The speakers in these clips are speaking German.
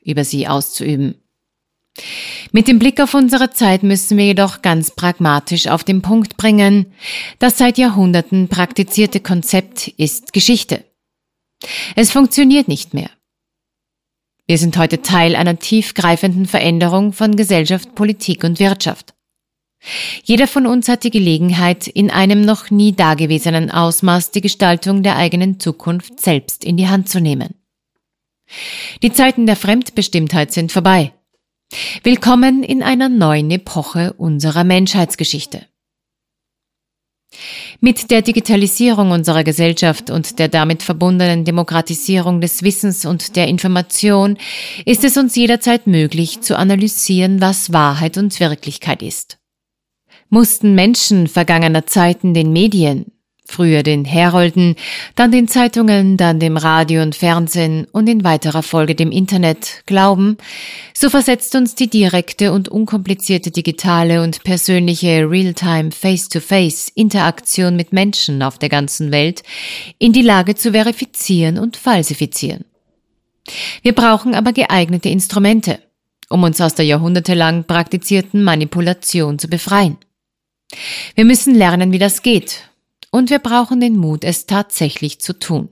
über sie auszuüben. Mit dem Blick auf unsere Zeit müssen wir jedoch ganz pragmatisch auf den Punkt bringen, das seit Jahrhunderten praktizierte Konzept ist Geschichte. Es funktioniert nicht mehr. Wir sind heute Teil einer tiefgreifenden Veränderung von Gesellschaft, Politik und Wirtschaft. Jeder von uns hat die Gelegenheit, in einem noch nie dagewesenen Ausmaß die Gestaltung der eigenen Zukunft selbst in die Hand zu nehmen. Die Zeiten der Fremdbestimmtheit sind vorbei. Willkommen in einer neuen Epoche unserer Menschheitsgeschichte. Mit der Digitalisierung unserer Gesellschaft und der damit verbundenen Demokratisierung des Wissens und der Information ist es uns jederzeit möglich, zu analysieren, was Wahrheit und Wirklichkeit ist. Mussten Menschen vergangener Zeiten den Medien, früher den Herolden, dann den Zeitungen, dann dem Radio und Fernsehen und in weiterer Folge dem Internet glauben, so versetzt uns die direkte und unkomplizierte digitale und persönliche Realtime Face-to-Face-Interaktion mit Menschen auf der ganzen Welt in die Lage zu verifizieren und falsifizieren. Wir brauchen aber geeignete Instrumente, um uns aus der jahrhundertelang praktizierten Manipulation zu befreien. Wir müssen lernen, wie das geht. Und wir brauchen den Mut, es tatsächlich zu tun.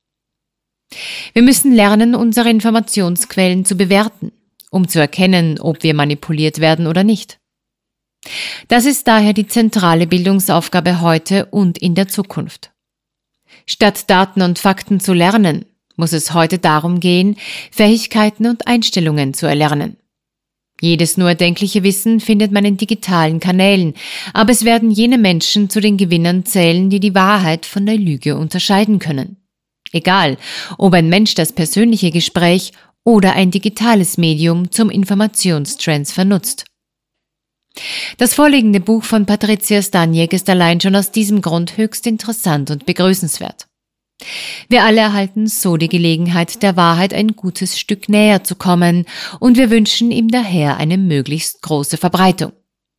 Wir müssen lernen, unsere Informationsquellen zu bewerten, um zu erkennen, ob wir manipuliert werden oder nicht. Das ist daher die zentrale Bildungsaufgabe heute und in der Zukunft. Statt Daten und Fakten zu lernen, muss es heute darum gehen, Fähigkeiten und Einstellungen zu erlernen. Jedes nur erdenkliche Wissen findet man in digitalen Kanälen, aber es werden jene Menschen zu den Gewinnern zählen, die die Wahrheit von der Lüge unterscheiden können. Egal, ob ein Mensch das persönliche Gespräch oder ein digitales Medium zum Informationstransfer nutzt. Das vorliegende Buch von Patricia Staniek ist allein schon aus diesem Grund höchst interessant und begrüßenswert. Wir alle erhalten so die Gelegenheit, der Wahrheit ein gutes Stück näher zu kommen, und wir wünschen ihm daher eine möglichst große Verbreitung.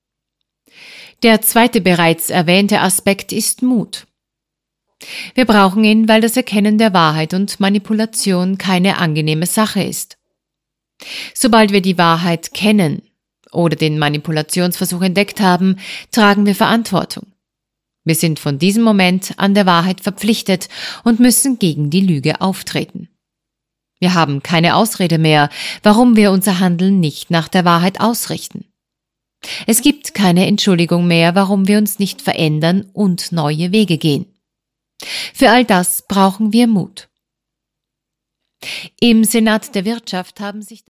Der zweite bereits erwähnte Aspekt ist Mut. Wir brauchen ihn, weil das Erkennen der Wahrheit und Manipulation keine angenehme Sache ist. Sobald wir die Wahrheit kennen oder den Manipulationsversuch entdeckt haben, tragen wir Verantwortung. Wir sind von diesem Moment an der Wahrheit verpflichtet und müssen gegen die Lüge auftreten. Wir haben keine Ausrede mehr, warum wir unser Handeln nicht nach der Wahrheit ausrichten. Es gibt keine Entschuldigung mehr, warum wir uns nicht verändern und neue Wege gehen. Für all das brauchen wir Mut. Im Senat der Wirtschaft haben sich